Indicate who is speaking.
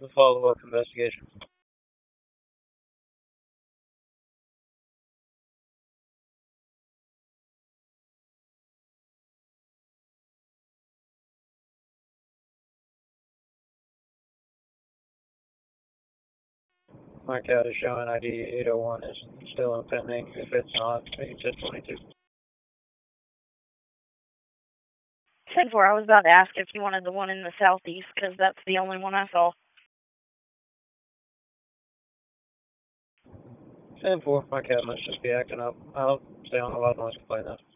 Speaker 1: the follow-up investigation. My cat is showing ID 801 is still impending. If it's not, it's at 22.
Speaker 2: 10-4, I was about to ask if you wanted the one in the southeast, because that's the only one I saw.
Speaker 1: 10-4, my cat must just be acting up. I'll stay on the loud noise complaint now.